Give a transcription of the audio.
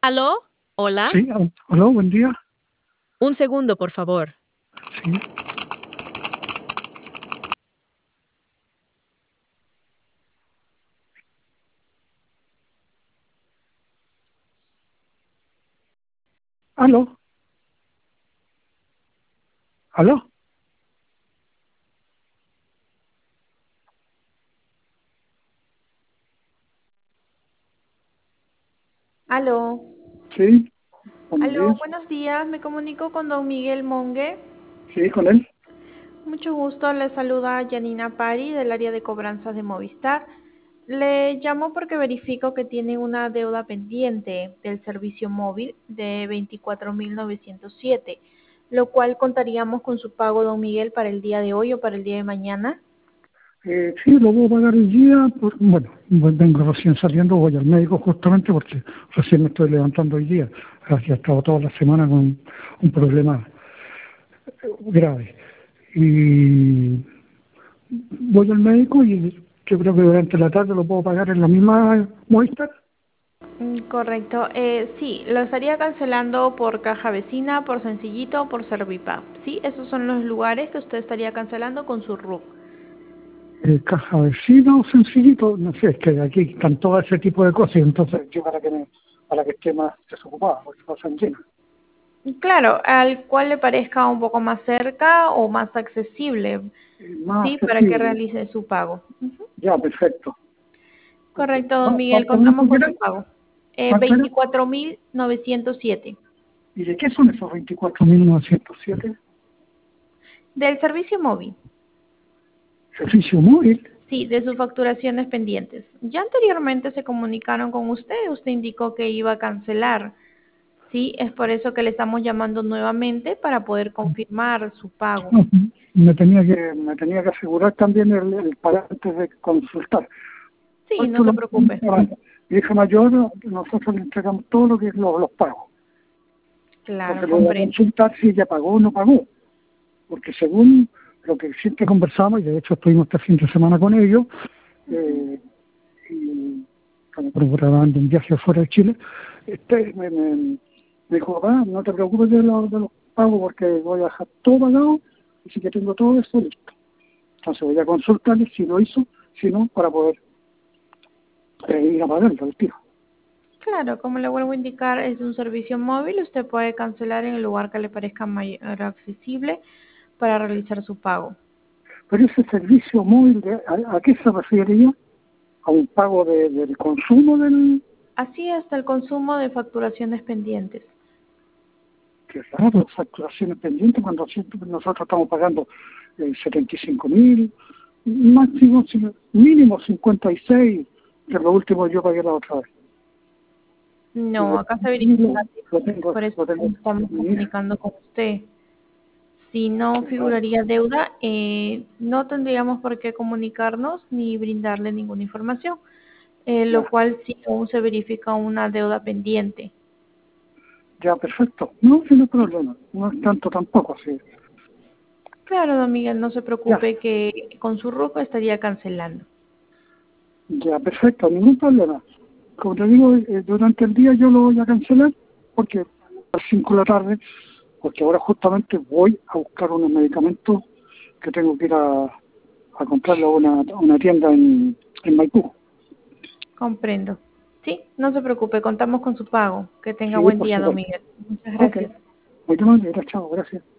¿Aló? ¿Hola? Sí, aló, buen día. Un segundo, por favor. Sí, aló, aló. Aló, Sí, buenos aló, días. buenos días. Me comunico con don Miguel Monge. Sí, con él. Mucho gusto, le saluda Janina Pari del área de cobranzas de Movistar. Le llamo porque verifico que tiene una deuda pendiente del servicio móvil de 24.907, lo cual contaríamos con su pago, don Miguel, para el día de hoy o para el día de mañana. Sí, lo voy a pagar el día. Vengo recién saliendo, voy al médico justamente porque recién me estoy levantando hoy día. Así he estado toda la semana con un problema grave. Y voy al médico y yo creo que durante la tarde lo puedo pagar en la misma muestra. Correcto. Sí, lo estaría cancelando por Caja Vecina, por Sencillito o por Servipap. Sí, esos son los lugares que usted estaría cancelando con su RUC. Caja vecino, sencillito, no sé, es que aquí están todo ese tipo de cosas y entonces yo para que esté más desocupado, porque pasan llenas. Claro, al cual le parezca un poco más cerca o más accesible, Más sí, para que accesible. realice su pago. Ujú. Ya, perfecto. Ok. Correcto, don Miguel, ¿Cuánto me contamos con su quieres? pago. ¿Cuánto era? 24.907. ¿Y de qué son esos 24.907? Del servicio móvil. Servicio móvil. Sí, de sus facturaciones pendientes. Ya anteriormente se comunicaron con usted indicó que iba a cancelar. Sí, es por eso que le estamos llamando nuevamente para poder confirmar su pago. No, me tenía que asegurar también el pagar antes de consultar. Sí, no Esto se lo preocupe. mi hija mayor, nosotros le entregamos todo lo que es los pagos. Claro, Entonces le voy a comprendo. consultar si ella pagó o no pagó. Porque según lo que siempre conversamos, y de hecho estuvimos este fin de semana con ellos, eh, y como procuraban un viaje fuera de Chile, me dijo, papá, no te preocupes de los pagos porque voy a dejar todo pagado, así que tengo todo eso listo. Entonces voy a consultarle si lo hizo, si no, para poder ir a pagarlo al tiro. Claro, como le vuelvo a indicar, es un servicio móvil. Usted puede cancelar en el lugar que le parezca mayor accesible para realizar su pago. Pero ese servicio móvil, ¿a qué se refiere ella? ¿A un pago del consumo del...? Así hasta el consumo de facturaciones pendientes. Que raro, facturaciones pendientes cuando siempre nosotros estamos pagando 75.000, máximo, mínimo 56, que es lo último yo pagué la otra vez. Y No, de acá se verifica, por eso lo tengo estamos mi hija. comunicando con usted. Si no Qué raro. figuraría deuda, no tendríamos por qué comunicarnos ni brindarle ninguna información, lo Ya, cual sí aún se verifica una deuda pendiente. ya, perfecto. No, sin no problema. No es tanto tampoco, así. Claro, don Miguel, no se Ya, preocupe que con su RUC estaría cancelando. ya, perfecto, ningún problema. Como te digo, durante el día yo lo voy a cancelar porque a las 5 de la tarde, porque ahora justamente voy a buscar unos medicamentos que tengo que ir a comprarlo a una tienda en Maipú. Comprendo. Sí, no se preocupe, contamos con su pago. Que tenga Sí, buen por día, don supuesto. Miguel. Muchas Ok, gracias. muy bien, chao, gracias.